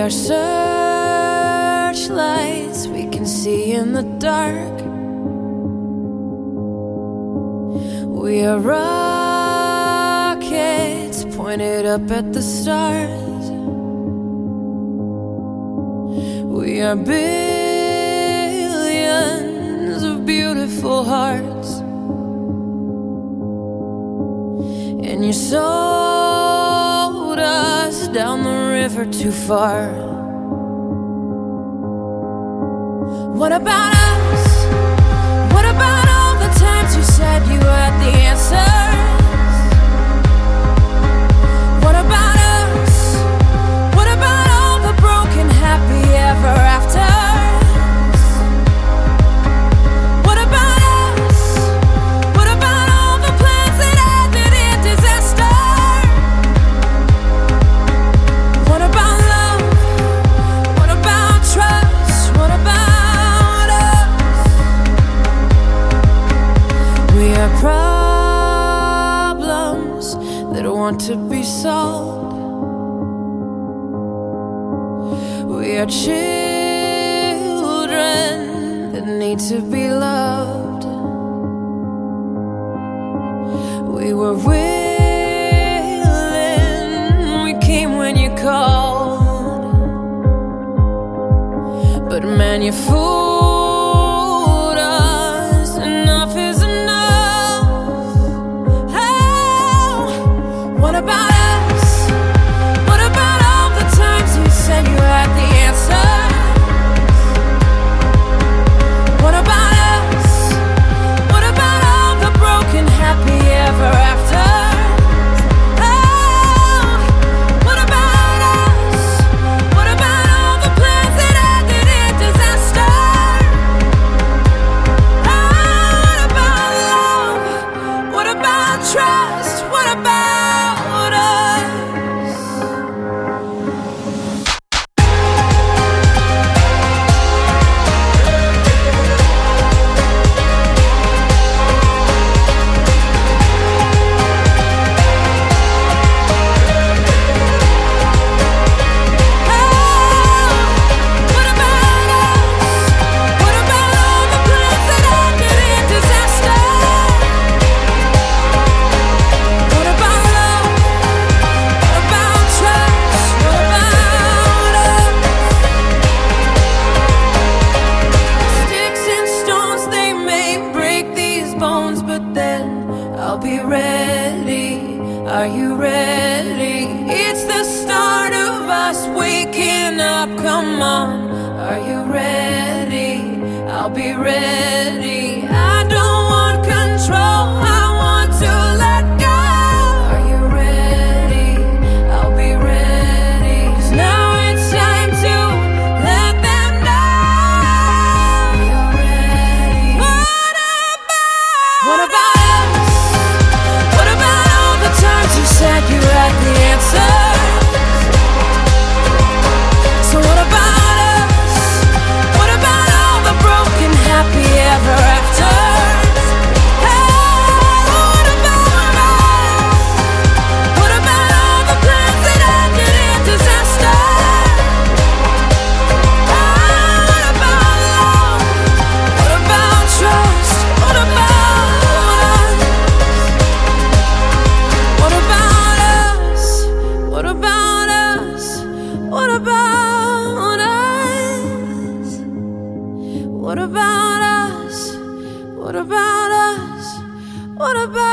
are searchlights we can see in the dark. We are rockets pointed up at the stars. We are billions of beautiful hearts, and you sold us down the river too far. What about us? What about all the times you said you had the answers? What about us? What about all the broken happy ever afters? What about us? What about all the plans that ended in disaster? What about love? What about trust? What about us? We are problems that want to be solved. We are children that need to be loved. We were willing, we came when you called, but man, you fooled us. Enough is enough. Oh, what about us? What about all the times you said you had the answers? What about us? What about all the broken happy ever afters? Oh, what about us? What about all the plans that ended in disaster? Oh, what about love? What about trust? What about us? What about us? What about all the plans that ended in disaster? What about love? What about trust? What about us? Sticks and stones, they may break these bones, but then I'll be ready. Are you ready? It's the start of us waking up. Come on, are you ready? I'll be ready. I don't want control, I want to let go. Are you ready? I'll be ready. 'Cause now it's time to let them know you're ready. What about us? What about all the times you said you had the answers? So what about us? What about all the broken happy ever afters? Hey, what about us? What about all the plans that ended in disaster? What about love? What about trust? What about us? What about us? What about us? What about us? What about us? What about us? What about